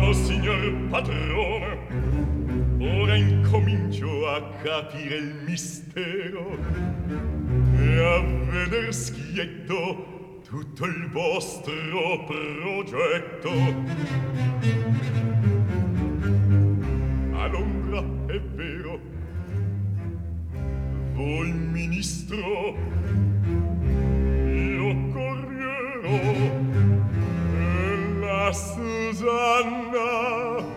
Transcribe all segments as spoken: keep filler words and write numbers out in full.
piano, signor padrone. Ora incomincio a capire il mistero e a veder schietto tutto il vostro progetto. All'ombra è vero, voi ministro, io corriero e la Susanna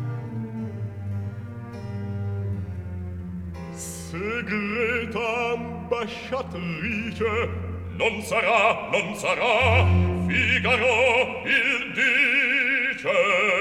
segreta ambasciatrice. Non sarà, non sarà, Figaro il dice.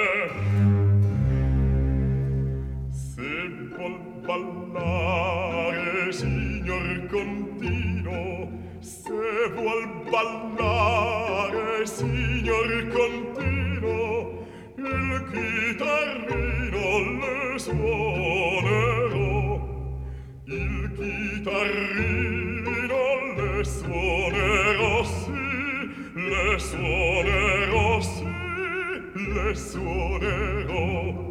Se vuol ballare, signor Contino, se vuol ballare, signor Contino, il chitarrino le suonerò, il chitarrino le suonerò, sì, le suonerò, sì, le suonerò.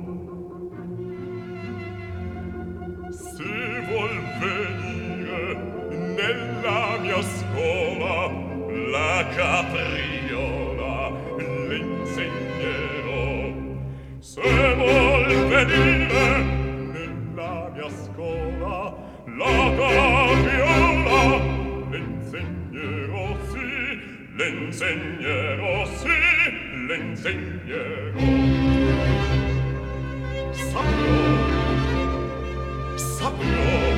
Se vuol venire nella mia scuola la capriola le insegnerò. Se vuol venire nella mia scuola la capriola le insegnerò, sì, le insegnerò, sì, le insegnerò. Saprò, saprò,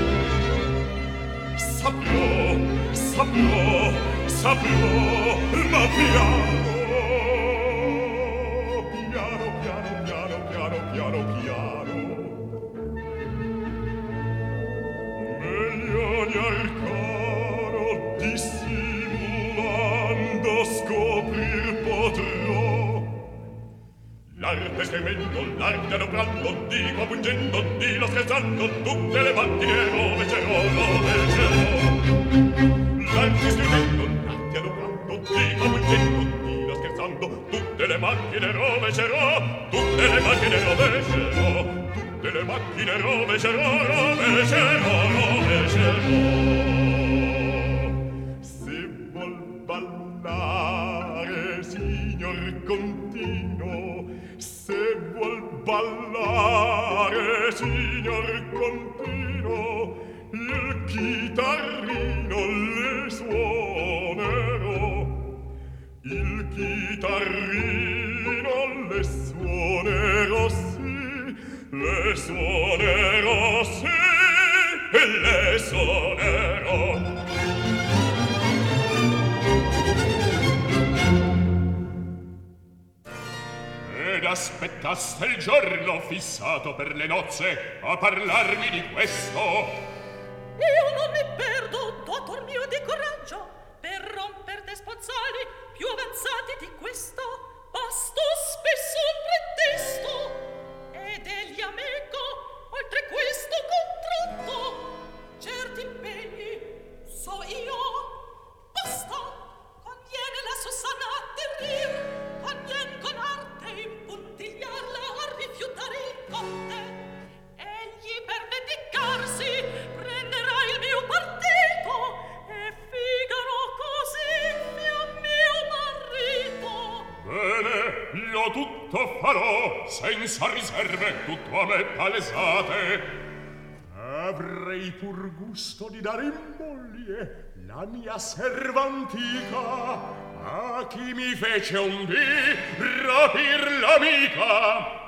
saprò, saprò, saprò, ma piano, piano, piano, piano, piano, piano, piano. Meglio ogni arcano dissimulando scoprir potrò. L'arte schermendo, l'arte adoprando, dico pungendo, dillo scherzando, tutte le mattine rovecerò, rovecerò. L'arte schermendo, l'arte adoprando, dico pungendo, dillo scherzando, tutte le macchine rovecerò, tutte le macchine rovecerò, tutte le macchine rovecerò, rovecerò, rovecerò. Se vuol ballare, signor Contino, se vuol ballare, signor Contino, il chitarrino le suonerò, il chitarrino le suonerò, sì, le suonerò, sì, le suonerò. Ed aspettaste il giorno fissato per le nozze a parlarmi di questo? Io non mi perdo, dottor mio, di coraggio per romper de sponzali più avanzati di questo. Basto spesso un pretesto ed egli amico oltre questo contratto. Certi impegni so io, basta, conviene la Susanna a terrir, convien con arte impuntigliarla a rifiutare il conte. Egli per vendicarsi prenderà il mio partito e Figaro così mio mio marito. Bene, io tutto farò senza riserve, tutto a me palesate. Avrei pur gusto di dare in moglie la mia serva antica a chi mi fece un dì rapir l'amica.